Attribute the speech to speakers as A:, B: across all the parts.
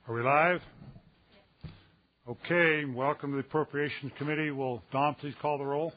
A: Are we live? Okay, welcome to the Appropriations Committee. Will Don please call the roll?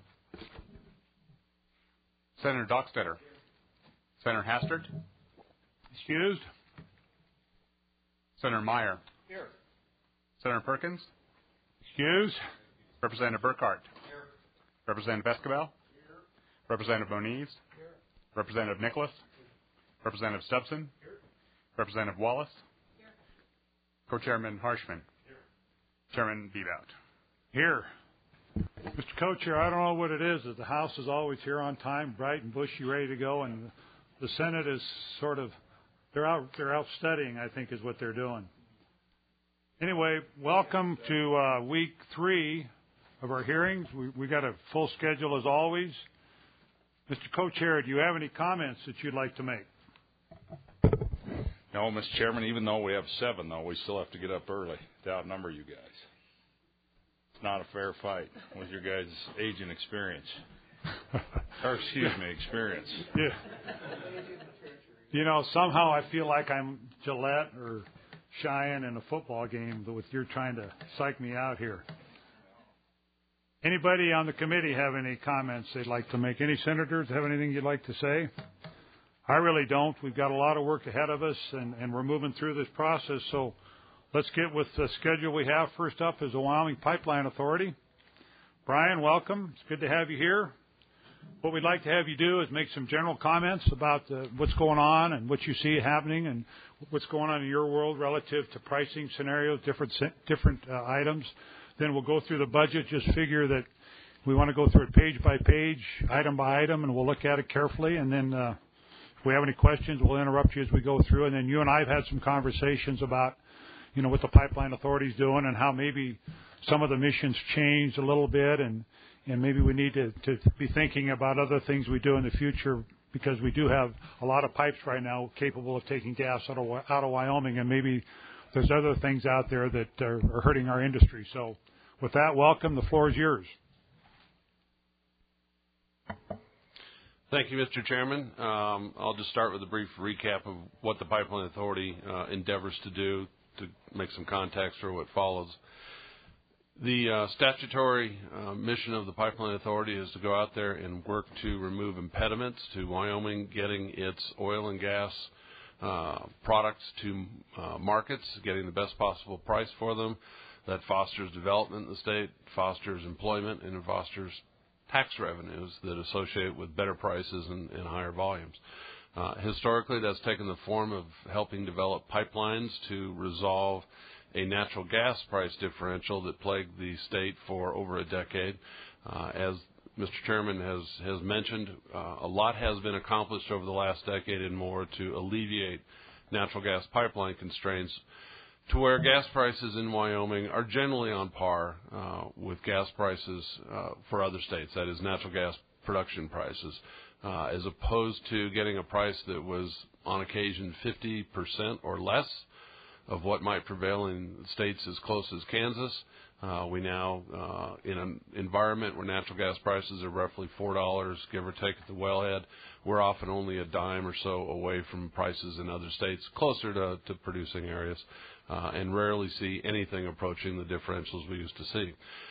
B: Senator Dockstader. Senator Hastert.
A: Excused.
B: Senator Meyer.
C: Here.
B: Senator Perkins.
A: Excused.
B: Representative Burkhart.
C: Here.
B: Representative Esquivel.
C: Here.
B: Representative Moniz.
C: Here.
B: Representative Nicholas. Representative Stubson.
C: Here.
B: Representative Wallace.
C: Here.
B: Co-Chairman Harshman.
C: Here.
B: Chairman Bebout.
A: Here. Mr. Co-Chair, I don't know what it is. The House is always here on time, bright and bushy, ready to go, and the Senate is sort of, they're out studying, I think, is what they're doing. Anyway, welcome to week 3 of our hearings. We got a full schedule as always. Mr. Co-Chair, do you have any comments that you'd like to make?
D: No, Mr. Chairman, even though we have 7, though, we still have to get up early to outnumber you guys. It's not a fair fight with your guys' age and experience. Experience.
A: Yeah. You know, somehow I feel like I'm Gillette or Cheyenne in a football game with you're trying to psych me out here. Anybody on the committee have any comments they'd like to make? Any senators have anything you'd like to say? I really don't. We've got a lot of work ahead of us, and we're moving through this process. So let's get with the schedule we have. First up is the Wyoming Pipeline Authority. Brian, welcome. It's good to have you here. What we'd like to have you do is make some general comments about what's going on and what you see happening and what's going on in your world relative to pricing scenarios, different items. Then we'll go through the budget. Just figure that we want to go through it page by page, item by item, and we'll look at it carefully. And then if we have any questions, we'll interrupt you as we go through. And then you and I have had some conversations about, you know, what the Pipeline Authority is doing and how maybe some of the missions changed a little bit, and maybe we need to be thinking about other things we do in the future, because we do have a lot of pipes right now capable of taking gas out of Wyoming, and maybe there's other things out there that are hurting our industry. So with that, welcome. The floor is yours.
E: Thank you, Mr. Chairman. I'll just start with a brief recap of what the Pipeline Authority endeavors to do to make some context for what follows. The statutory mission of the Pipeline Authority is to go out there and work to remove impediments to Wyoming getting its oil and gas products to markets, getting the best possible price for them. That fosters development in the state, fosters employment, and it fosters tax revenues that associate with better prices and higher volumes. Historically, that's taken the form of helping develop pipelines to resolve a natural gas price differential that plagued the state for over a decade. As Mr. Chairman has mentioned, a lot has been accomplished over the last decade and more to alleviate natural gas pipeline constraints to where gas prices in Wyoming are generally on par with gas prices for other states, that is natural gas production prices, as opposed to getting a price that was on occasion 50% or less of what might prevail in states as close as Kansas. We now, in an environment where natural gas prices are roughly $4, give or take at the wellhead, we're often only a dime or so away from prices in other states closer to producing areas, and rarely see anything approaching the differentials we used to see.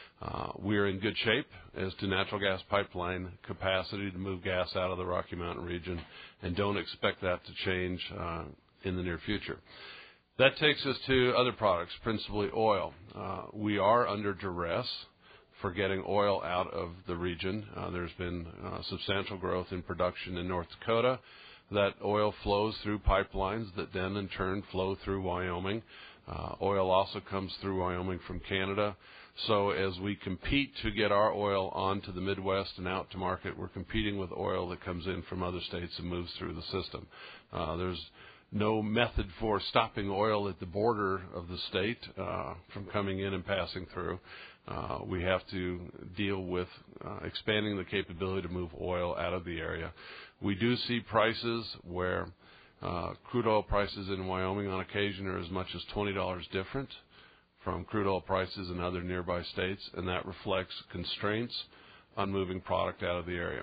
E: We are in good shape as to natural gas pipeline capacity to move gas out of the Rocky Mountain region, and don't expect that to change in the near future. That takes us to other products, principally oil. We are under duress for getting oil out of the region. There's been substantial growth in production in North Dakota. That oil flows through pipelines that then in turn flow through Wyoming. Oil also comes through Wyoming from Canada. So as we compete to get our oil onto the Midwest and out to market, we're competing with oil that comes in from other states and moves through the system. There's no method for stopping oil at the border of the state from coming in and passing through. We have to deal with expanding the capability to move oil out of the area. We do see prices where crude oil prices in Wyoming on occasion are as much as $20 different from crude oil prices in other nearby states, and that reflects constraints on moving product out of the area.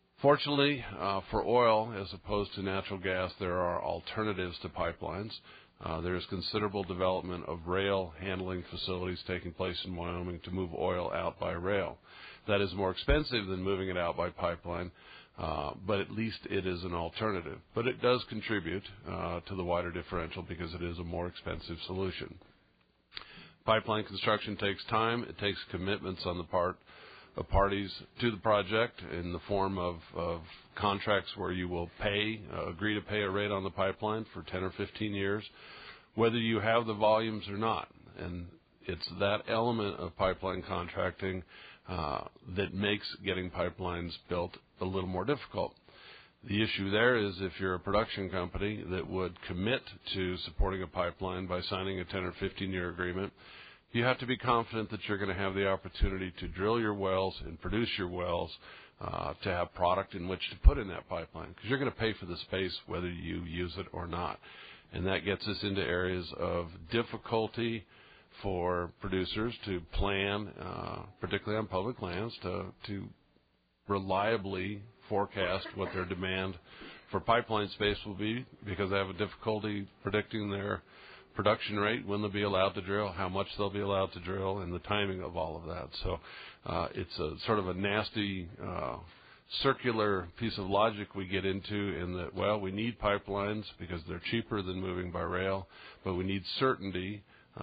E: Fortunately, for oil, as opposed to natural gas, there are alternatives to pipelines. There is considerable development of rail handling facilities taking place in Wyoming to move oil out by rail. That is more expensive than moving it out by pipeline, but at least it is an alternative. But it does contribute to the wider differential because it is a more expensive solution. Pipeline construction takes time. It takes commitments on the part of parties to the project in the form of contracts where you will agree to pay a rate on the pipeline for 10 or 15 years, whether you have the volumes or not. And it's that element of pipeline contracting that makes getting pipelines built a little more difficult. The issue there is if you're a production company that would commit to supporting a pipeline by signing a 10 or 15-year agreement, you have to be confident that you're going to have the opportunity to drill your wells and produce your wells to have product in which to put in that pipeline, because you're going to pay for the space whether you use it or not. And that gets us into areas of difficulty for producers to plan, particularly on public lands, to reliably forecast what their demand for pipeline space will be, because they have a difficulty predicting their production rate, when they'll be allowed to drill, how much they'll be allowed to drill, and the timing of all of that. So it's a sort of a nasty circular piece of logic we get into in that, well, we need pipelines because they're cheaper than moving by rail, but we need certainty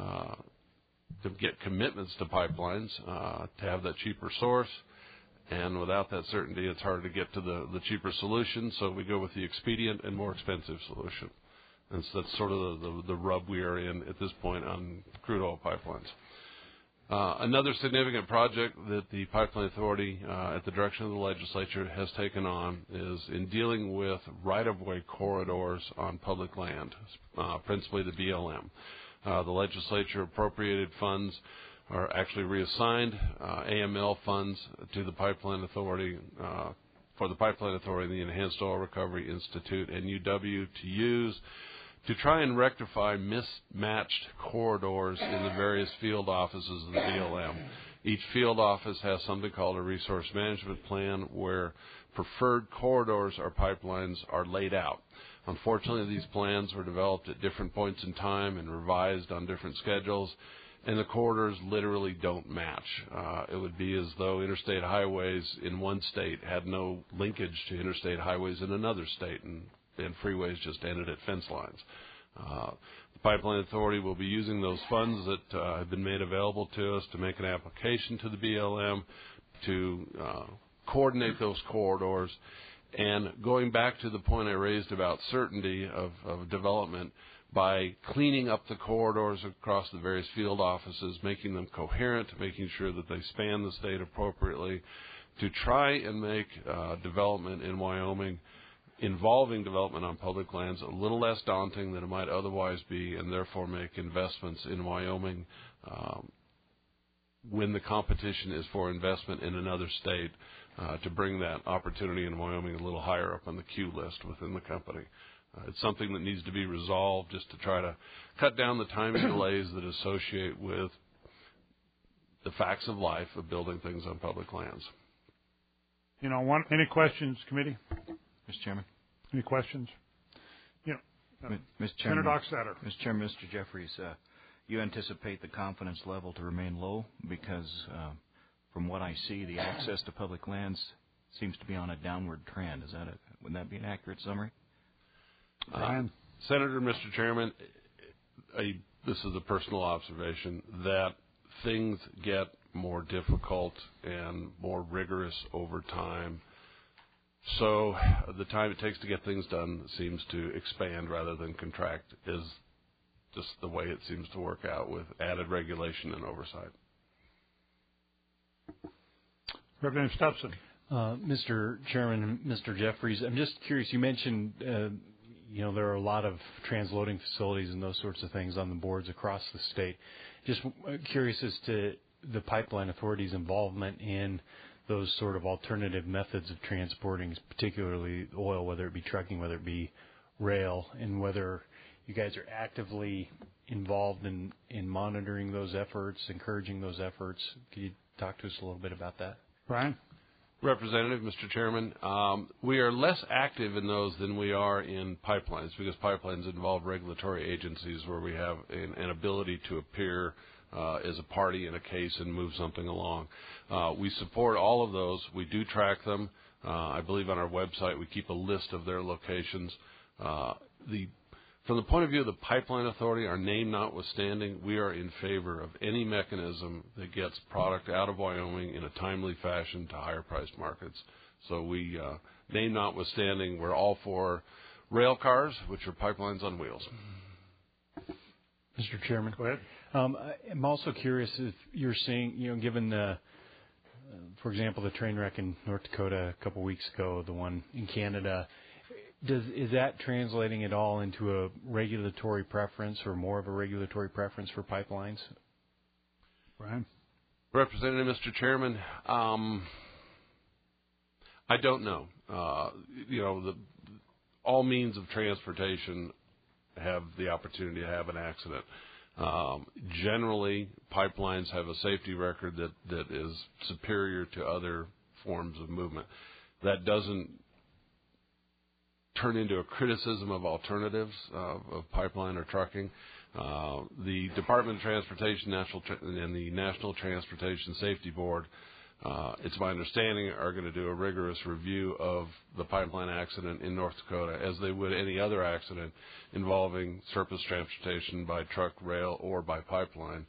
E: to get commitments to pipelines to have that cheaper source. And without that certainty, it's hard to get to the cheaper solution, so we go with the expedient and more expensive solution. And so that's sort of the rub we are in at this point on crude oil pipelines. Another significant project that the Pipeline Authority, at the direction of the legislature, has taken on is in dealing with right-of-way corridors on public land, principally the BLM. The legislature appropriated funds, or actually reassigned AML funds to the Pipeline Authority for the Pipeline Authority, the Enhanced Oil Recovery Institute, and UW to use to try and rectify mismatched corridors in the various field offices of the BLM. Each field office has something called a resource management plan where preferred corridors or pipelines are laid out. Unfortunately, these plans were developed at different points in time and revised on different schedules, and the corridors literally don't match. It would be as though interstate highways in one state had no linkage to interstate highways in another state, and freeways just ended at fence lines. The Pipeline Authority will be using those funds that have been made available to us to make an application to the BLM to coordinate those corridors. And going back to the point I raised about certainty of development, by cleaning up the corridors across the various field offices, making them coherent, making sure that they span the state appropriately, to try and make development in Wyoming involving development on public lands a little less daunting than it might otherwise be, and therefore make investments in Wyoming when the competition is for investment in another state, to bring that opportunity in Wyoming a little higher up on the queue list within the company. It's something that needs to be resolved just to try to cut down the timing delays that associate with the facts of life of building things on public lands.
A: Any questions, committee?
C: Mr. Chairman.
A: Any questions?
C: Mr. Chairman.
A: Senator Dockstader.
C: Mr. Chairman, Mr. Jeffries, you anticipate the confidence level to remain low because, from what I see, the access to public lands seems to be on a downward trend. Would that be an accurate summary?
A: Brian?
E: Senator, Mr. Chairman, this is a personal observation, that things get more difficult and more rigorous over time. So the time it takes to get things done seems to expand rather than contract, is just the way it seems to work out with added regulation and oversight.
A: Representative Stubson.
F: Mr. Chairman, Mr. Jeffries, I'm just curious, you mentioned there are a lot of transloading facilities and those sorts of things on the boards across the state. Just curious as to the Pipeline Authority's involvement in those sort of alternative methods of transporting, particularly oil, whether it be trucking, whether it be rail, and whether you guys are actively involved in monitoring those efforts, encouraging those efforts. Could you talk to us a little bit about that?
A: Brian?
E: Representative, Mr. Chairman, we are less active in those than we are in pipelines because pipelines involve regulatory agencies where we have an ability to appear as a party in a case and move something along. We support all of those. We do track them. I believe on our website we keep a list of their locations. From the point of view of the Pipeline Authority, our name notwithstanding, we are in favor of any mechanism that gets product out of Wyoming in a timely fashion to higher priced markets. So we, name notwithstanding, we're all for rail cars, which are pipelines on wheels.
F: Mr. Chairman.
A: Go ahead.
F: I'm also curious if you're seeing, given the, for example, the train wreck in North Dakota a couple weeks ago, the one in Canada, is that translating at all into a regulatory preference or more of a regulatory preference for pipelines?
A: Brian?
E: Representative, Mr. Chairman, I don't know. All means of transportation have the opportunity to have an accident. Generally, pipelines have a safety record that is superior to other forms of movement. That doesn't turn into a criticism of alternatives of pipeline or trucking. The Department of Transportation and the National Transportation Safety Board, it's my understanding, are going to do a rigorous review of the pipeline accident in North Dakota as they would any other accident involving surface transportation by truck, rail, or by pipeline.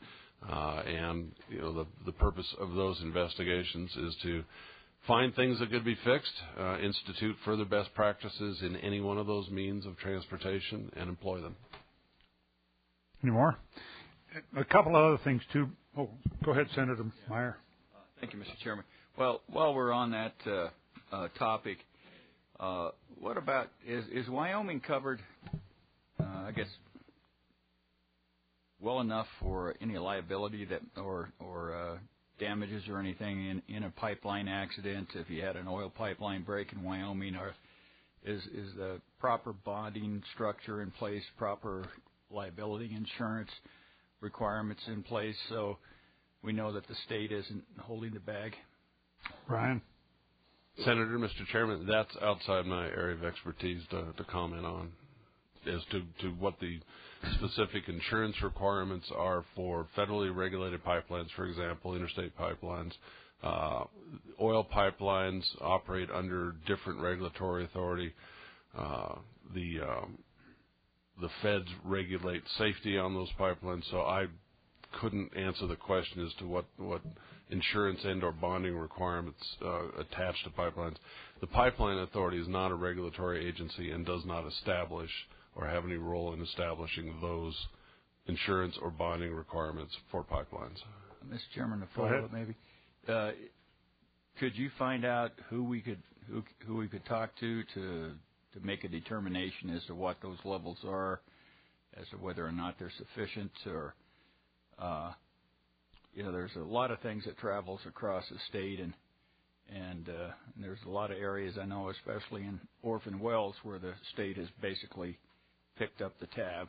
E: The purpose of those investigations is to find things that could be fixed, institute further best practices in any one of those means of transportation, and employ them.
A: Any more? A couple of other things, too. Oh, go ahead, Senator Meyer.
G: Thank you, Mr. Chairman. Well, while we're on that topic, what about, is Wyoming covered, I guess, well enough for any liability that or damages or anything in a pipeline accident? If you had an oil pipeline break in Wyoming, or is the proper bonding structure in place, proper liability insurance requirements in place, so we know that the state isn't holding the bag?
A: Brian?
E: Senator, Mr. Chairman, that's outside my area of expertise to comment on as to what the specific insurance requirements are for federally regulated pipelines, for example, interstate pipelines. Oil pipelines operate under different regulatory authority. The feds regulate safety on those pipelines, so I couldn't answer the question as to what insurance and or bonding requirements attach to pipelines. The Pipeline Authority is not a regulatory agency and does not establish or have any role in establishing those insurance or bonding requirements for pipelines.
G: Mr. Chairman, to follow up maybe, could you find out who we could talk to make a determination as to what those levels are, as to whether or not they're sufficient, or there's a lot of things that travels across the state, and there's a lot of areas I know, especially in orphan wells, where the state has basically picked up the tab.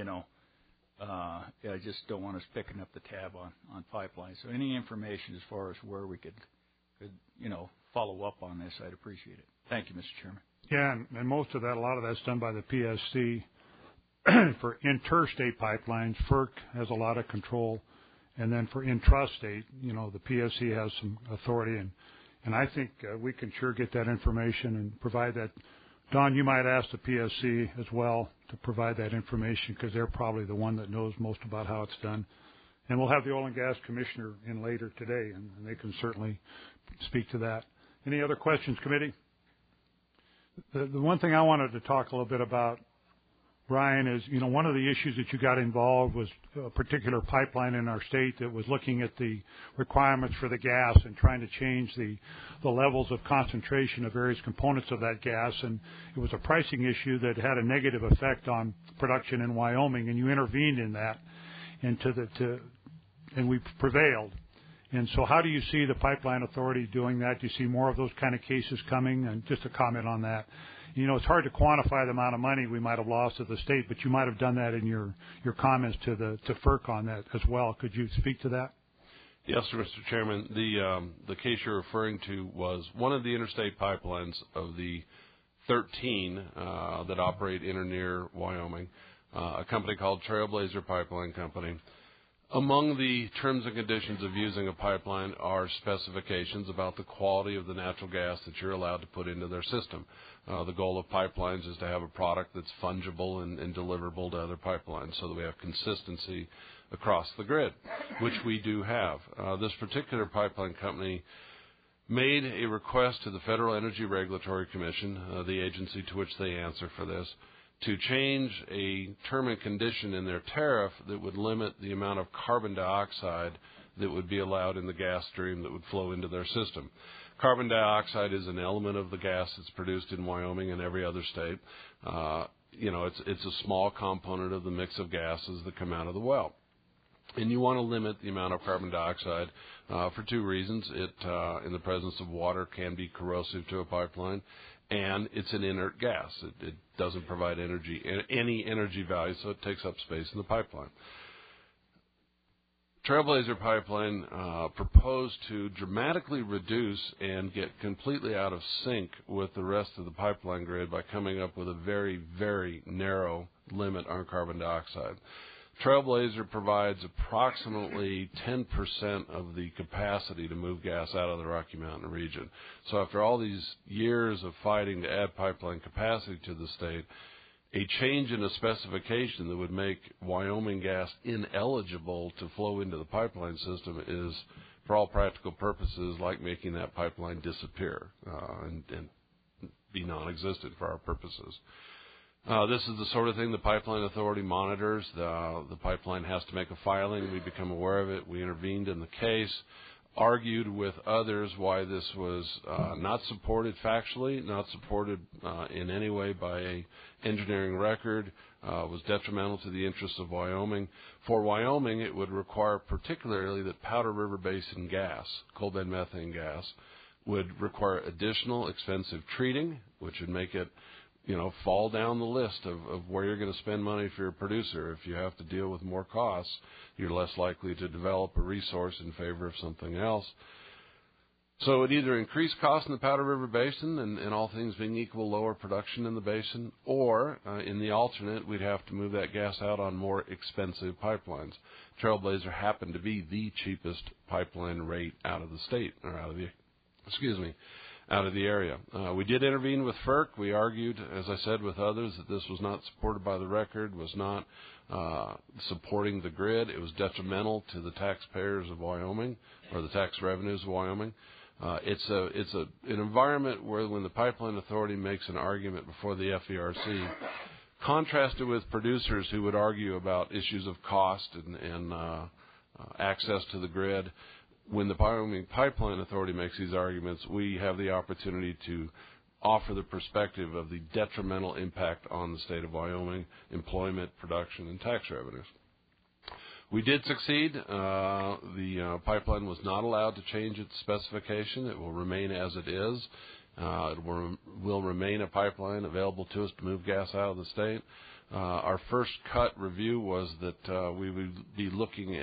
G: I just don't want us picking up the tab on pipelines. So any information as far as where we could follow up on this, I'd appreciate it. Thank you, Mr. Chairman.
A: Yeah, and most of that, a lot of that's done by the PSC. For interstate pipelines, FERC has a lot of control. And then for intrastate, the PSC has some authority. And I think we can sure get that information and provide that. Don, you might ask the PSC as well to provide that information, because they're probably the one that knows most about how it's done. And we'll have the Oil and Gas Commissioner in later today, and they can certainly speak to that. Any other questions, committee? The one thing I wanted to talk a little bit about, Brian, is, one of the issues that you got involved was a particular pipeline in our state that was looking at the requirements for the gas and trying to change the levels of concentration of various components of that gas. And it was a pricing issue that had a negative effect on production in Wyoming, and you intervened in that, and we prevailed. And so how do you see the Pipeline Authority doing that? Do you see more of those kind of cases coming? And just a comment on that. It's hard to quantify the amount of money we might have lost to the state, but you might have done that in your comments to FERC on that as well. Could you speak to that?
E: Yes, sir, Mr. Chairman. The case you're referring to was one of the interstate pipelines of the 13 that operate in or near Wyoming, a company called Trailblazer Pipeline Company. Among the terms and conditions of using a pipeline are specifications about the quality of the natural gas that you're allowed to put into their system. The goal of pipelines is to have a product that's fungible and deliverable to other pipelines so that we have consistency across the grid, which we do have. This particular pipeline company made a request to the Federal Energy Regulatory Commission, the agency to which they answer for this, to change a term and condition in their tariff that would limit the amount of carbon dioxide that would be allowed in the gas stream that would flow into their system. Carbon dioxide is an element of the gas that's produced in Wyoming and every other state. It's a small component of the mix of gases that come out of the well. And you want to limit the amount of carbon dioxide for two reasons. It, in the presence of water, can be corrosive to a pipeline, and it's an inert gas. It doesn't provide any energy value, so it takes up space in the pipeline. Trailblazer Pipeline proposed to dramatically reduce and get completely out of sync with the rest of the pipeline grid by coming up with a very, very narrow limit on carbon dioxide. Trailblazer provides approximately 10% of the capacity to move gas out of the Rocky Mountain region. So after all these years of fighting to add pipeline capacity to the state, a change in a specification that would make Wyoming gas ineligible to flow into the pipeline system is, for all practical purposes, like making that pipeline disappear and be non-existent for our purposes. This is the sort of thing the Pipeline Authority monitors. The pipeline has to make a filing. We become aware of it. We intervened in the case, argued with others why this was not supported factually, not supported in any way by a engineering record, was detrimental to the interests of Wyoming. For Wyoming, it would require particularly that Powder River Basin gas, coal bed methane gas, would require additional expensive treating, which would make it fall down the list of where you're going to spend money for your producer. If you have to deal with more costs, you're less likely to develop a resource in favor of something else. So it either increase costs in the Powder River Basin and all things being equal, lower production in the basin, or in the alternate, we'd have to move that gas out on more expensive pipelines. Trailblazer happened to be the cheapest pipeline rate out of the state, or out of the area. We did intervene with FERC. We argued, as I said, with others that this was not supported by the record, was not supporting the grid. It was detrimental to the taxpayers of Wyoming, or the tax revenues of Wyoming. It's an environment where when the Pipeline Authority makes an argument before the FERC, contrasted with producers who would argue about issues of cost and access to the grid, when the Wyoming Pipeline Authority makes these arguments, we have the opportunity to offer the perspective of the detrimental impact on the state of Wyoming, employment, production, and tax revenues. We did succeed. The pipeline was not allowed to change its specification. It will remain as it is. It will remain a pipeline available to us to move gas out of the state. Our first cut review was that we would be looking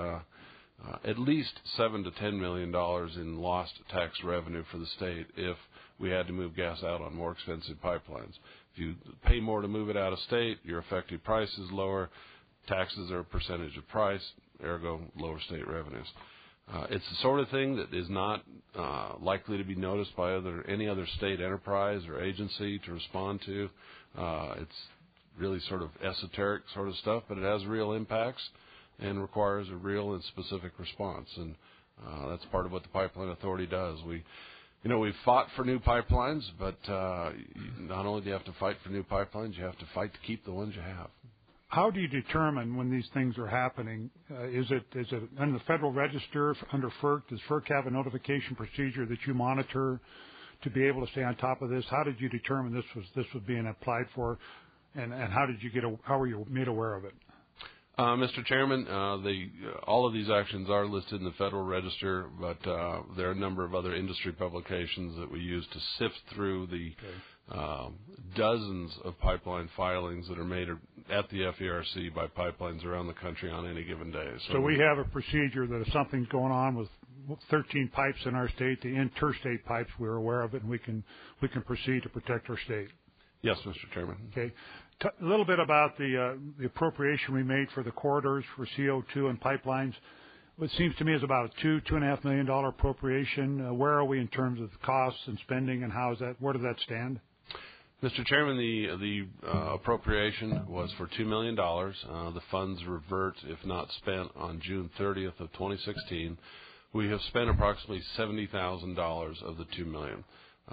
E: at least $7 to $10 million in lost tax revenue for the state if we had to move gas out on more expensive pipelines. If you pay more to move it out of state, your effective price is lower. Taxes are a percentage of price, ergo lower state revenues. It's the sort of thing that is not likely to be noticed by any other state enterprise or agency to respond to. It's really sort of esoteric sort of stuff, but it has real impacts and requires a real and specific response. And that's part of what the Pipeline Authority does. We've fought for new pipelines, but not only do you have to fight for new pipelines, you have to fight to keep the ones you have.
A: How do you determine when these things are happening? Is it under the Federal Register, under FERC? Does FERC have a notification procedure that you monitor to be able to stay on top of this? How did you determine this was being applied for, and how were you made aware of it?
E: Mr. Chairman, all of these actions are listed in the Federal Register, but there are a number of other industry publications that we use to sift through the dozens of pipeline filings that are made at the FERC by pipelines around the country on any given day.
A: So we have a procedure that if something's going on with 13 pipes in our state, the interstate pipes, we're aware of it, and we can proceed to protect our state.
E: Yes, Mr. Chairman.
A: Okay. A little bit about the appropriation we made for the corridors for CO2 and pipelines. What seems to me is about a $2.5 million appropriation. Where are we in terms of costs and spending, and how is that? Where does that stand?
E: Mr. Chairman, the appropriation was for $2 million. The funds revert if not spent on June 30th of 2016. We have spent approximately $70,000 of the $2 million.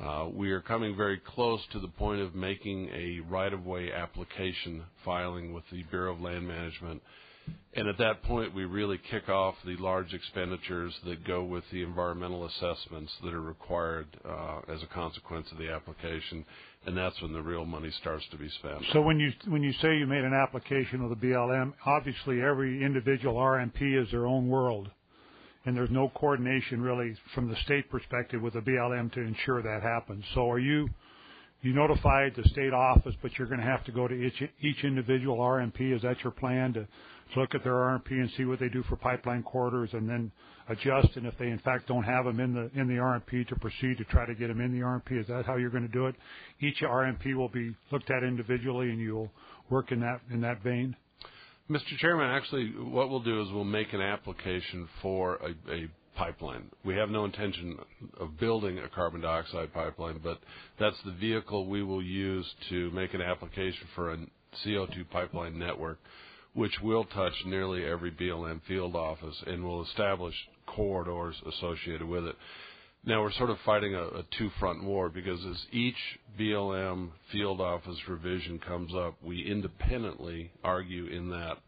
E: We are coming very close to the point of making a right-of-way application filing with the Bureau of Land Management. And at that point, we really kick off the large expenditures that go with the environmental assessments that are required as a consequence of the application. And that's when the real money starts to be spent.
A: So when you say you made an application with the BLM, obviously every individual RMP is their own world. And there's no coordination really from the state perspective with the BLM to ensure that happens. So are you notified the state office, but you're going to have to go to each individual RMP? Is that your plan, to look at their RMP and see what they do for pipeline corridors and then adjust? And if they in fact don't have them in the RMP, to proceed to try to get them in the RMP? Is that how you're going to do it? Each RMP will be looked at individually, and you'll work in that vein?
E: Mr. Chairman, actually, what we'll do is we'll make an application for a pipeline. We have no intention of building a carbon dioxide pipeline, but that's the vehicle we will use to make an application for a CO2 pipeline network, which will touch nearly every BLM field office and will establish corridors associated with it. Now, we're sort of fighting a two-front war, because as each BLM field office revision comes up, we independently argue in that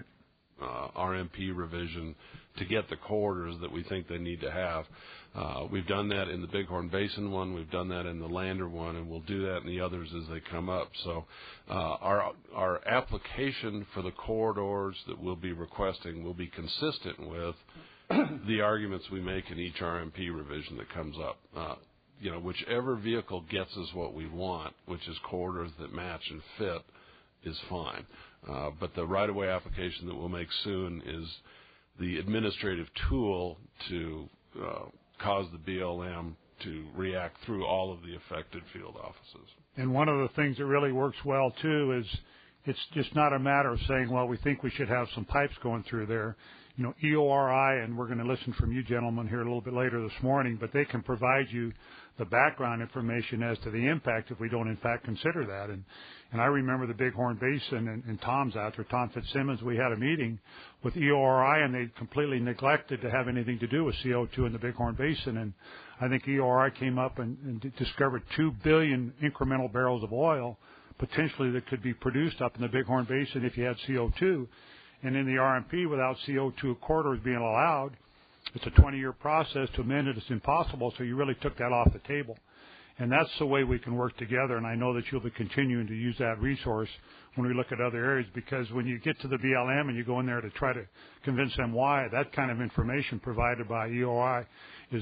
E: RMP revision to get the corridors that we think they need to have. We've done that in the Bighorn Basin one. We've done that in the Lander one, and we'll do that in the others as they come up. So our application for the corridors that we'll be requesting will be consistent with the arguments we make in each RMP revision that comes up. Whichever vehicle gets us what we want, which is corridors that match and fit, is fine. But the right-of-way application that we'll make soon is the administrative tool to cause the BLM to react through all of the affected field offices.
A: And one of the things that really works well, too, is it's just not a matter of saying, well, we think we should have some pipes going through there. EORI, and we're going to listen from you gentlemen here a little bit later this morning, but they can provide you the background information as to the impact if we don't in fact consider that. And I remember the Bighorn Basin, and Tom's out there, Tom Fitzsimmons, we had a meeting with EORI, and they completely neglected to have anything to do with CO2 in the Bighorn Basin. And I think EORI came up and discovered 2 billion incremental barrels of oil potentially that could be produced up in the Bighorn Basin if you had CO2. And in the RMP, without CO2 corridors being allowed, it's a 20-year process. To amend it, it's impossible, so you really took that off the table. And that's the way we can work together, and I know that you'll be continuing to use that resource when we look at other areas, because when you get to the BLM and you go in there to try to convince them why, that kind of information provided by EOI is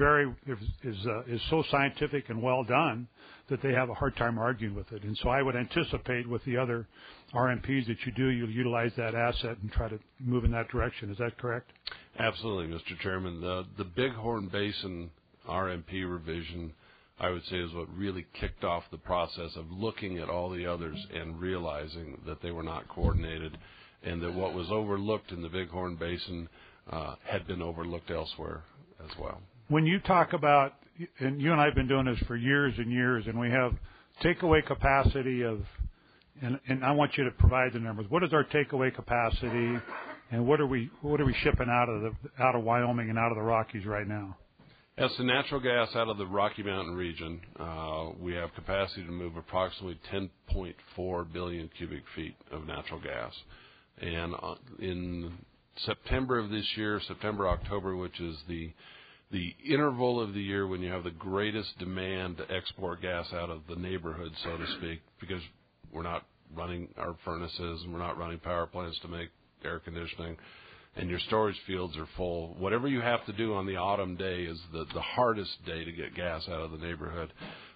A: so scientific and well done that they have a hard time arguing with it. And so I would anticipate with the other RMPs that you'll utilize that asset and try to move in that direction. Is that correct?
E: Absolutely, Mr. Chairman. The Bighorn Basin RMP revision, I would say, is what really kicked off the process of looking at all the others and realizing that they were not coordinated, and that what was overlooked in the Bighorn Basin had been overlooked elsewhere as well.
A: When you talk about, and you and I have been doing this for years and years, and we have takeaway capacity of, and I want you to provide the numbers. What is our takeaway capacity, and what are we shipping out of Wyoming and out of the Rockies right now?
E: As to natural gas out of the Rocky Mountain region, we have capacity to move approximately 10.4 billion cubic feet of natural gas. And in September of this year, September-October, which is the interval of the year when you have the greatest demand to export gas out of the neighborhood, so to speak, because we're not running our furnaces and we're not running power plants to make air conditioning, and your storage fields are full. Whatever you have to do on the autumn day is the hardest day to get gas out of the neighborhood.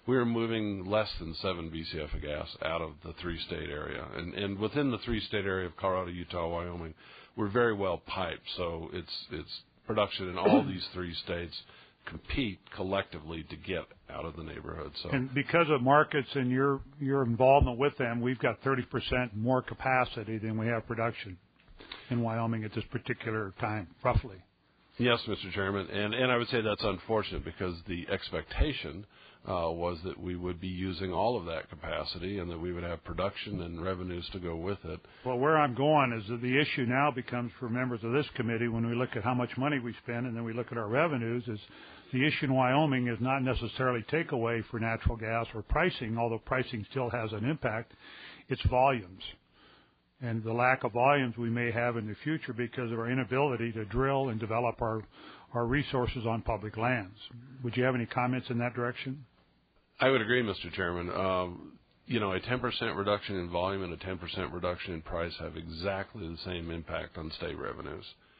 E: we were moving less than 7 BCF of gas out of the three-state area. And within the three-state area of Colorado, Utah, Wyoming, we're very well piped. So it's production in all these three states compete collectively to get out of the neighborhood. So,
A: and because of markets and your involvement with them, we've got 30% more capacity than we have production in Wyoming at this particular time, roughly.
E: Yes, Mr. Chairman, and I would say that's unfortunate because the expectation was that we would be using all of that capacity and that we would have production and revenues to go with it.
A: Well, where I'm going is that the issue now becomes for members of this committee when we look at how much money we spend and then we look at our revenues is the issue in Wyoming is not necessarily takeaway for natural gas or pricing, although pricing still has an impact. It's volumes. And the lack of volumes we may have in the future because of our inability to drill and develop our resources on public lands. Would you have any comments in that direction?
E: I would agree, Mr. Chairman. A 10% reduction in volume and a 10% reduction in price have exactly the same impact on state revenues.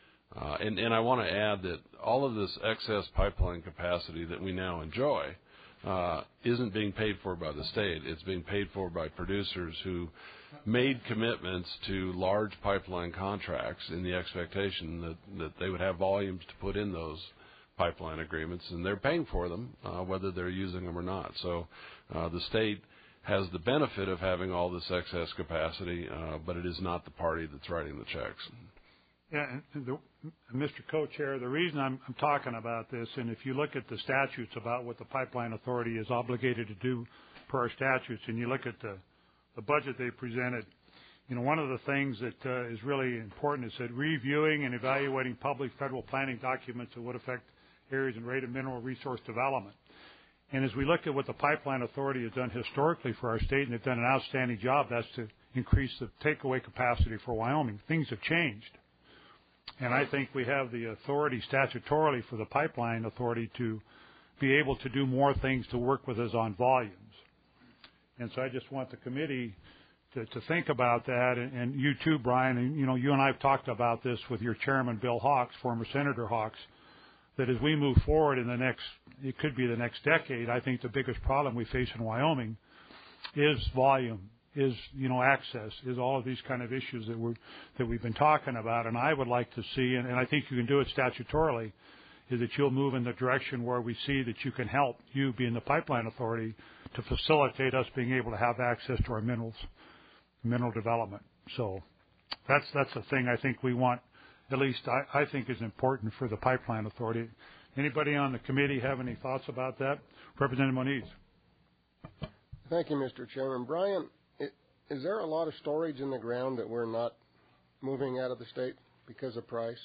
E: And I want to add that all of this excess pipeline capacity that we now enjoy isn't being paid for by the state. It's being paid for by producers who made commitments to large pipeline contracts in the expectation that they would have volumes to put in those pipeline agreements, and they're paying for them, whether they're using them or not. So the state has the benefit of having all this excess capacity, but it is not the party that's writing the checks.
A: Yeah, and Mr. Co-Chair, the reason I'm talking about this, and if you look at the statutes about what the Pipeline Authority is obligated to do per our statutes, and you look at the budget they presented, one of the things that is really important is that reviewing and evaluating public federal planning documents that would affect areas and rate of mineral resource development. And as we look at what the Pipeline Authority has done historically for our state, and they've done an outstanding job, that's to increase the takeaway capacity for Wyoming. Things have changed. And I think we have the authority statutorily for the Pipeline Authority to be able to do more things to work with us on volumes. And so I just want the committee to think about that, and you too, Brian, and you and I have talked about this with your chairman, Bill Hawks, former Senator Hawks, that as we move forward in it could be the next decade, I think the biggest problem we face in Wyoming is volume, is access, is all of these kind of issues that we've been talking about. And I would like to see, and I think you can do it statutorily, is that you'll move in the direction where we see that you can help, you being the Pipeline Authority, to facilitate us being able to have access to our mineral development. So that's the thing I think we want, at least I think is important for the Pipeline Authority. Anybody on the committee have any thoughts about that? Representative Moniz.
H: Thank you, Mr. Chairman. Brian, is there a lot of storage in the ground that we're not moving out of the state because of price?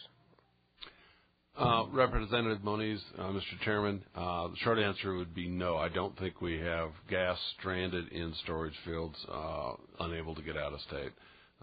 E: Representative Moniz, Mr. Chairman, the short answer would be no. I don't think we have gas stranded in storage fields unable to get out of state.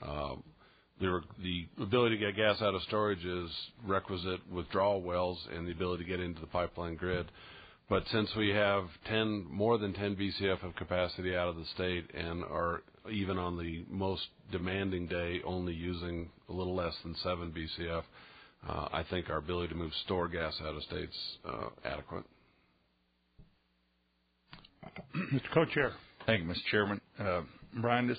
E: The ability to get gas out of storage is requisite withdrawal wells and the ability to get into the pipeline grid. But since we have more than 10 BCF of capacity out of the state and are even on the most demanding day only using a little less than 7 BCF, I think our ability to move stored gas out of state is adequate.
A: Mr. Co-Chair.
D: Thank you, Mr. Chairman. Brian,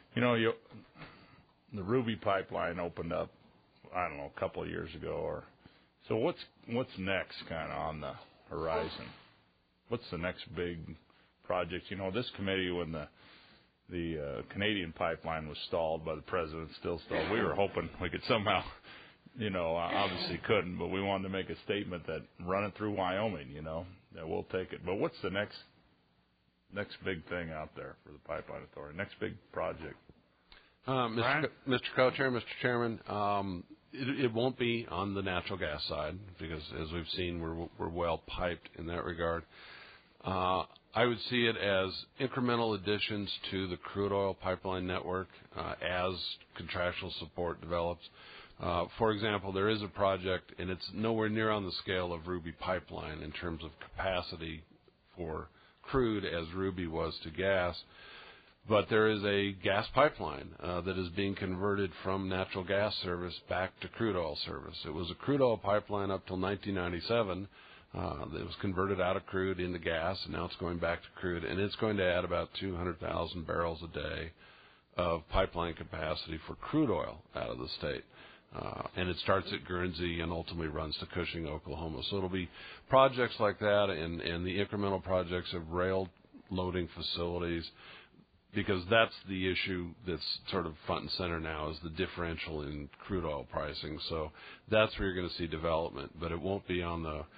D: the Ruby pipeline opened up, a couple of years ago. So what's next kind of on the horizon? What's the next big project? This committee, when the Canadian pipeline was stalled by the president, still stalled, we were hoping we could somehow, obviously couldn't, but we wanted to make a statement that run it through Wyoming, that we'll take it. But what's the next big thing out there for the Pipeline Authority? Next big project?
E: Mr. Co-Chair, Mr. Chairman, it won't be on the natural gas side because, as we've seen, we're well piped in that regard. I would see it as incremental additions to the crude oil pipeline network as contractual support develops. For example, there is a project, and it's nowhere near on the scale of Ruby Pipeline in terms of capacity for crude as Ruby was to gas, but there is a gas pipeline that is being converted from natural gas service back to crude oil service. It was a crude oil pipeline up till 1997, It was converted out of crude into gas, and now it's going back to crude, and it's going to add about 200,000 barrels a day of pipeline capacity for crude oil out of the state. And it starts at Guernsey and ultimately runs to Cushing, Oklahoma. So it'll be projects like that and the incremental projects of rail loading facilities, because that's the issue that's sort of front and center now, is the differential in crude oil pricing. So that's where you're going to see development, but it won't be on the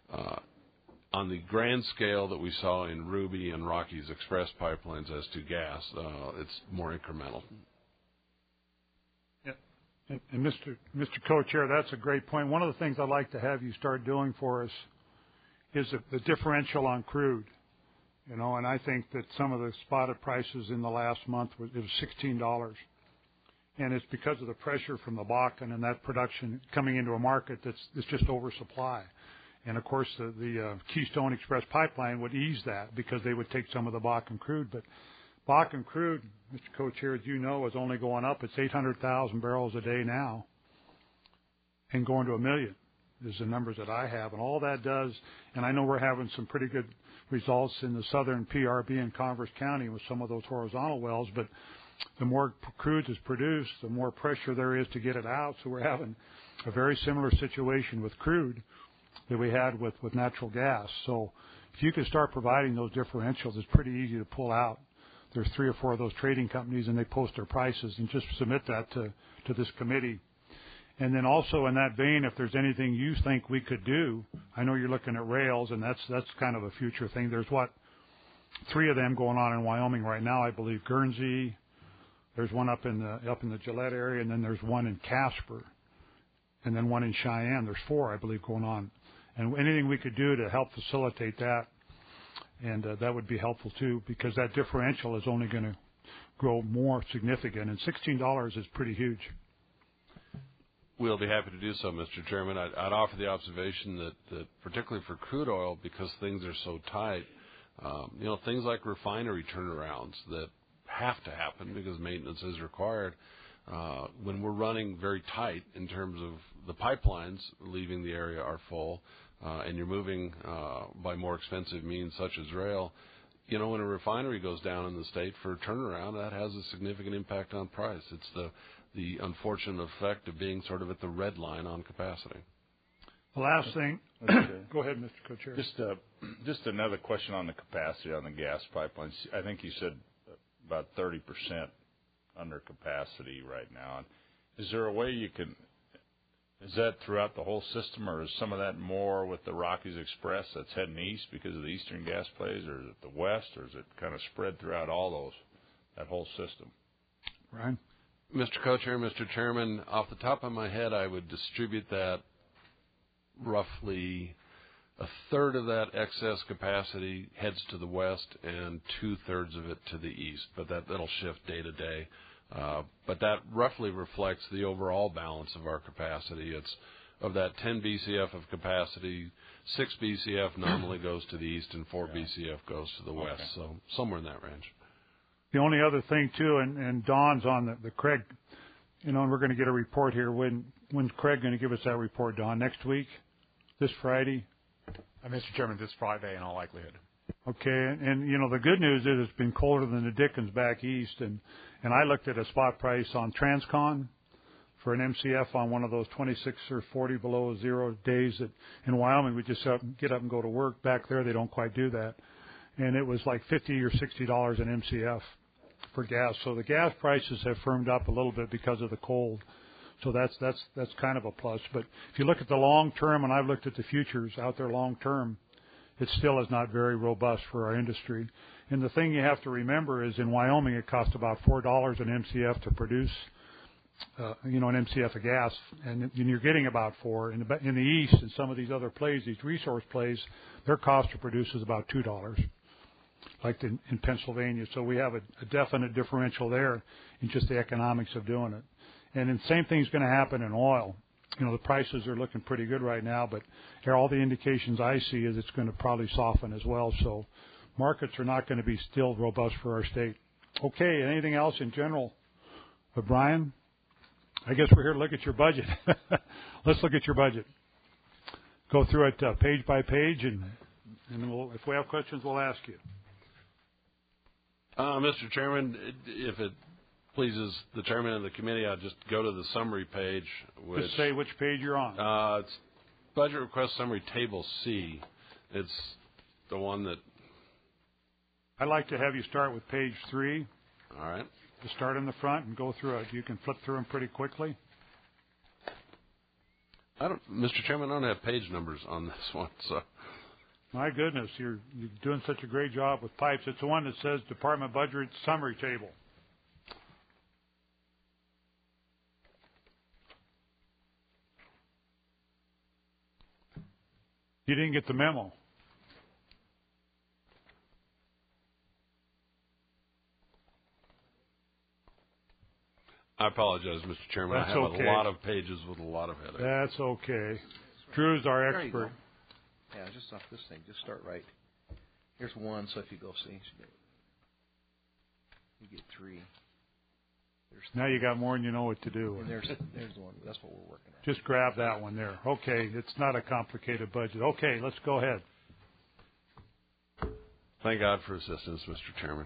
E: grand scale that we saw in Ruby and Rockies Express pipelines as to gas. It's more incremental.
A: And Mr. Co-Chair, that's a great point. One of the things I'd like to have you start doing for us is the differential on crude. And I think that some of the spotted prices in the last month was $16. And it's because of the pressure from the Bakken and that production coming into a market that's just oversupply. And of course, the Keystone Express pipeline would ease that because they would take some of the Bakken crude. But Bakken crude, Mr. Co-Chair, as you know, is only going up. It's 800,000 barrels a day now and going to 1 million is the numbers that I have. And all that does, and I know we're having some pretty good results in the southern PRB and Converse County with some of those horizontal wells, but the more crude is produced, the more pressure there is to get it out. So we're having a very similar situation with crude that we had with natural gas. So if you could start providing those differentials, it's pretty easy to pull out. There's 3 or 4 of those trading companies, and they post their prices, and just submit that to this committee. And then also in that vein, if there's anything you think we could do, I know you're looking at rails, and that's kind of a future thing. There's 3 of them going on in Wyoming right now, I believe. Guernsey, there's one up in the Gillette area, and then there's one in Casper, and then one in Cheyenne. There's 4, I believe, going on. And anything we could do to help facilitate that, and that would be helpful too, because that differential is only going to grow more significant, and $16 is pretty huge.
E: We'll be happy to do so, Mr. Chairman. I'd offer the observation that particularly for crude oil, because things are so tight, things like refinery turnarounds that have to happen because maintenance is required. When we're running very tight in terms of the pipelines leaving the area are full, and you're moving by more expensive means such as rail, when a refinery goes down in the state for a turnaround, that has a significant impact on price. It's the unfortunate effect of being sort of at the red line on capacity.
A: The last thing, go ahead, Mr. Co-Chair.
D: Just another question on the capacity on the gas pipelines. I think you said about 30% under capacity right now. Is there a way you can? Is that throughout the whole system, or is some of that more with the Rockies Express that's heading east because of the eastern gas plays, or is it the west, or is it kind of spread throughout that whole system?
A: Ryan?
E: Mr. Co-Chair, Mr. Chairman, off the top of my head, I would distribute that roughly a third of that excess capacity heads to the west and 2/3 of it to the east, but that'll shift day to day. But that roughly reflects the overall balance of our capacity. It's of that 10 BCF of capacity, 6 BCF normally goes to the east and 4 BCF goes to the west. So somewhere in that range.
A: The only other thing too, and Don's on the Craig, and we're going to get a report here. When's Craig going to give us that report, Don? Next week? This Friday?
B: Mr. Chairman, this Friday in all likelihood.
A: Okay, and the good news is it's been colder than the Dickens back east, and I looked at a spot price on Transcon for an MCF on one of those 26 or 40 below zero days that in Wyoming we just get up and go to work. Back there they don't quite do that, and it was like $50 or $60 an MCF for gas. So the gas prices have firmed up a little bit because of the cold. So that's kind of a plus. But if you look at the long term, and I've looked at the futures out there long term, it still is not very robust for our industry. And the thing you have to remember is in Wyoming it costs about $4 an MCF to produce, an MCF of gas, and you're getting about $4. In the east and some of these other plays, these resource plays, their cost to produce is about $2, like in Pennsylvania. So we have a definite differential there in just the economics of doing it. And the same thing's going to happen in oil. The prices are looking pretty good right now, but all the indications I see is it's going to probably soften as well. So markets are not going to be still robust for our state. Okay, anything else in general? But Brian, I guess we're here to look at your budget. Let's look at your budget. go through it page by page, and if we have questions, we'll ask you.
E: Mr. Chairman, if it pleases the chairman of the committee, I'll just go to the summary page.
A: Just say which page you're on.
E: It's Budget Request Summary Table C. It's the one that...
A: I'd like to have you start with page 3.
E: All right.
A: To start in the front and go through it. You can flip through them pretty quickly.
E: Mr. Chairman, I don't have page numbers on this one, so...
A: My goodness, you're doing such a great job with pipes. It's the one that says Department Budget Summary Table. You didn't get the memo.
E: I apologize, Mr. Chairman.
A: That's
E: I have
A: okay.
E: a lot of pages with a lot of headings.
A: That's okay. Drew's our
I: There you
A: expert.
I: go. Yeah, just off this thing. Just start right. Here's 1, so if you go see, you get 3. There's
A: Now you got more than you know what to do.
I: and there's the one. That's what we're working on.
A: Just grab that one there. Okay, it's not a complicated budget. Okay, let's go ahead.
E: Thank God for assistance, Mr. Chairman.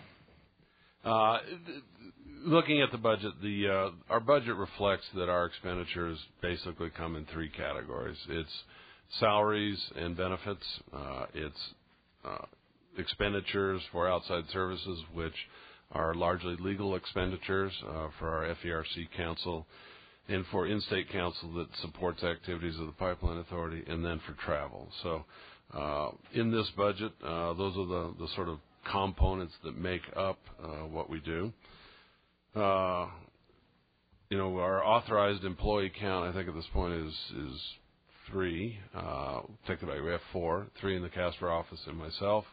E: Looking at the budget, our budget reflects that our expenditures basically come in 3 categories. It's salaries and benefits. It's expenditures for outside services, which are largely legal expenditures for our FERC council, and for in-state council that supports activities of the Pipeline Authority, and then for travel. So in this budget, those are the sort of components that make up what we do. Our authorized employee count, I think at this point is 3. Take that back. We have 4, 3 in the Casper office and myself.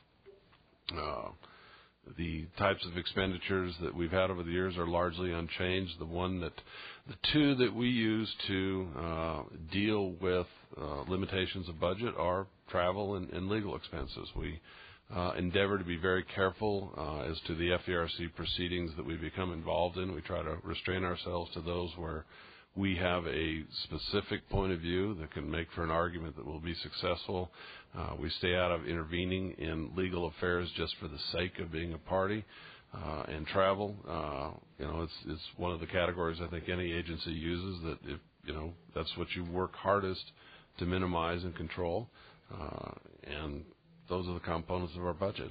E: The types of expenditures that we've had over the years are largely unchanged. The 2 that we use to deal with limitations of budget are travel and legal expenses. We endeavor to be very careful as to the FERC proceedings that we become involved in. We try to restrain ourselves to those where we have a specific point of view that can make for an argument that will be successful. We stay out of intervening in legal affairs just for the sake of being a party. And travel, it's one of the categories I think any agency uses that that's what you work hardest to minimize and control. And those are the components of our budget.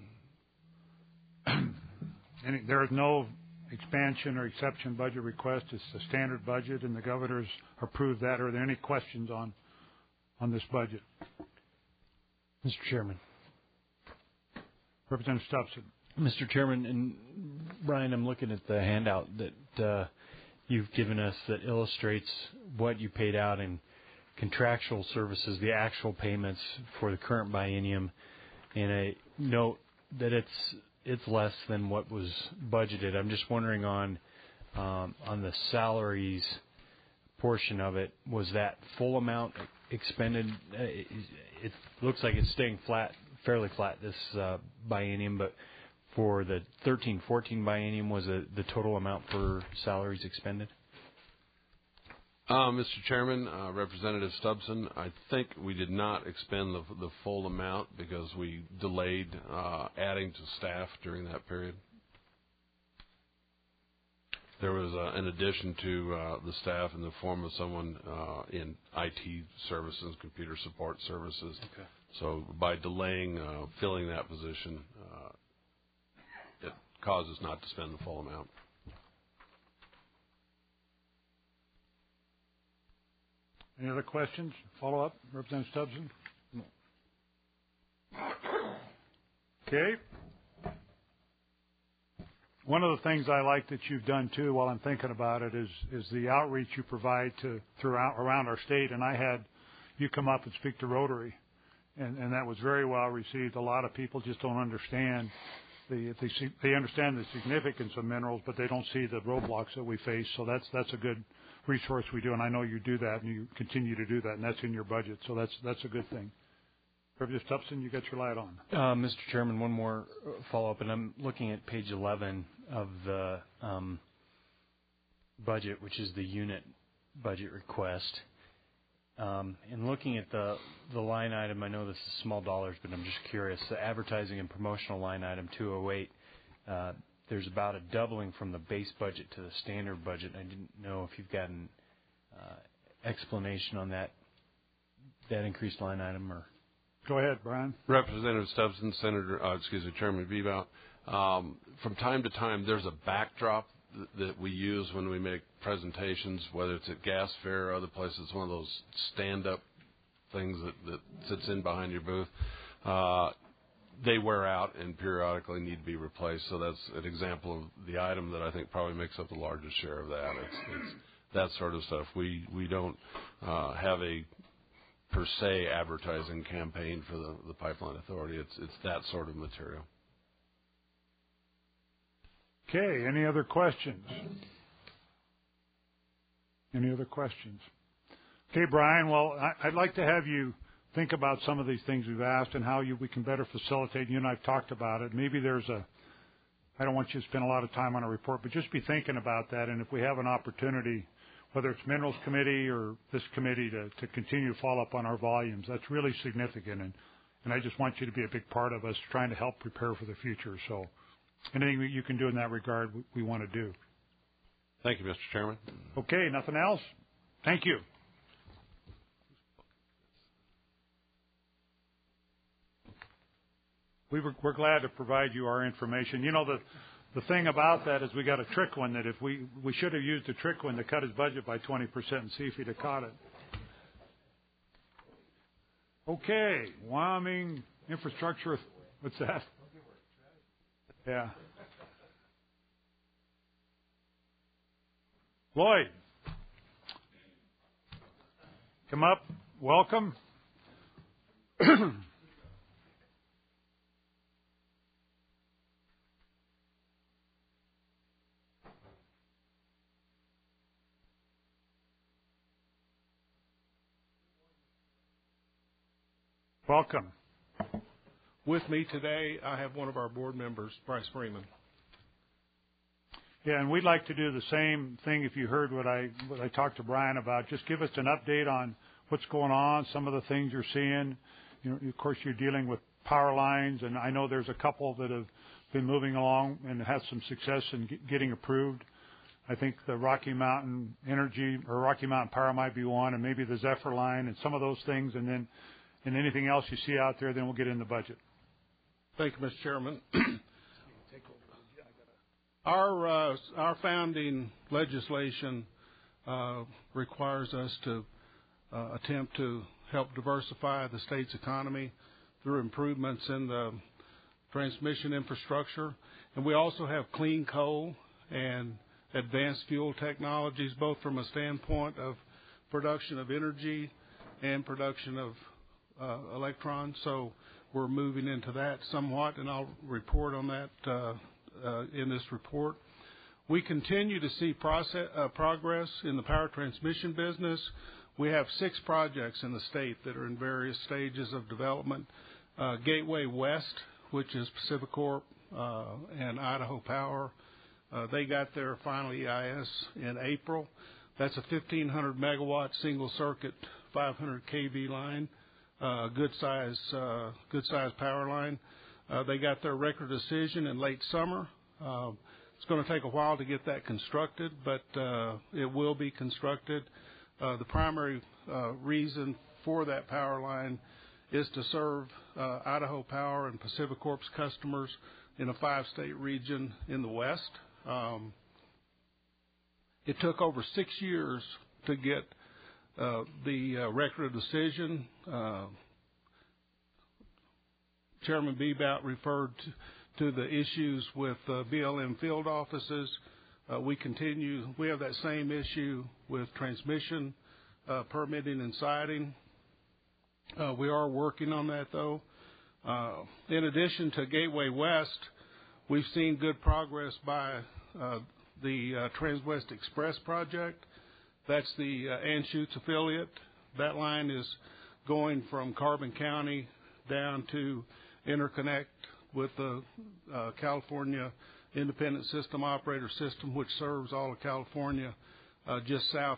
A: There is no expansion or exception budget request. It's a standard budget, and the governor's approved that. Are there any questions on this budget?
F: Mr. Chairman.
A: Representative Stubson.
F: Mr. Chairman, and Brian, I'm looking at the handout that you've given us that illustrates what you paid out in contractual services, the actual payments for the current biennium, and I note that it's less than what was budgeted. I'm just wondering on the salaries portion of it, was that full amount expended? It looks like it's staying fairly flat this biennium, but for the 13-14 biennium, was the total amount for salaries expended?
E: Mr. Chairman, Representative Stubson, I think we did not expend the full amount because we delayed adding to staff during that period. There was an addition to the staff in the form of someone in IT services, computer support services.
F: Okay.
E: So by delaying filling that position, it caused us not to spend the full amount.
A: Any other questions? Follow up, Representative Stubson? No. Okay. One of the things I like that you've done too, while I'm thinking about it, is the outreach you provide around our state. And I had you come up and speak to Rotary, and that was very well received. A lot of people just don't understand. They understand the significance of minerals, but they don't see the roadblocks that we face. So that's a good resource we do, and I know you do that, and you continue to do that, and that's in your budget. So that's a good thing. Representative Stubson, you got your light on.
F: Mr. Chairman, one more follow-up, and I'm looking at page 11 of the budget, which is the unit budget request. In looking at the line item, I know this is small dollars, but I'm just curious. The advertising and promotional line item 208, there's about a doubling from the base budget to the standard budget. I didn't know if you've got an explanation on that increased line item, or.
A: Go ahead, Brian.
E: Representative Stubbs, Chairman Bebout. From time to time, there's a backdrop that we use when we make presentations, whether it's at gas fair or other places. It's one of those stand-up things that sits in behind your booth. They wear out and periodically need to be replaced. So that's an example of the item that I think probably makes up the largest share of that. It's that sort of stuff. We don't have a per se advertising campaign for the Pipeline Authority. It's that sort of material.
A: Okay, any other questions? Any other questions? Okay, Brian, well, I'd like to have you think about some of these things we've asked and how we can better facilitate. You and I have talked about it. Maybe I don't want you to spend a lot of time on a report, but just be thinking about that. And if we have an opportunity, whether it's Minerals Committee or this committee, to continue to follow up on our volumes, that's really significant. And I just want you to be a big part of us trying to help prepare for the future. So anything that you can do in that regard, we want to do.
E: Thank you, Mr. Chairman.
A: Okay, nothing else? Thank you. We're glad to provide you our information. You know, the thing about that is we got a trick one that if we should have used a trick one to cut his budget by 20% and see if he'd have caught it. Okay, Wyoming infrastructure. What's that? Yeah. Lloyd, come up. Welcome. Welcome.
J: With me today, I have one of our board members, Bryce Freeman.
A: Yeah, and we'd like to do the same thing. If you heard what I talked to Brian about, just give us an update on what's going on, some of the things you're seeing. You know, of course, you're dealing with power lines, and I know there's a couple that have been moving along and had some success in getting approved. I think the Rocky Mountain Energy or Rocky Mountain Power might be one, and maybe the Zephyr line and some of those things, and anything else you see out there, then we'll get in the budget.
J: Thank you, Mr. Chairman. Our founding legislation requires us to attempt to help diversify the state's economy through improvements in the transmission infrastructure. And we also have clean coal and advanced fuel technologies, both from a standpoint of production of energy and production of electrons. So we're moving into that somewhat, and I'll report on that in this report. We continue to see progress in the power transmission business. We have 6 projects in the state that are in various stages of development. Gateway West, which is PacifiCorp and Idaho Power, they got their final EIS in April. That's a 1,500 megawatt single circuit 500 kV line, good size power line. They got their record decision in late summer. It's going to take a while to get that constructed, but it will be constructed. The primary reason for that power line is to serve Idaho Power and PacifiCorp's customers in a 5-state region in the West. It took over 6 years to get the record of decision. Chairman Bebout referred to the issues with BLM field offices. We have that same issue with transmission, permitting and siting. We are working on that, though. In addition to Gateway West, we've seen good progress by the Transwest Express project. That's the Anschutz affiliate. That line is going from Carbon County down to interconnect with the California Independent System Operator System, which serves all of California, just south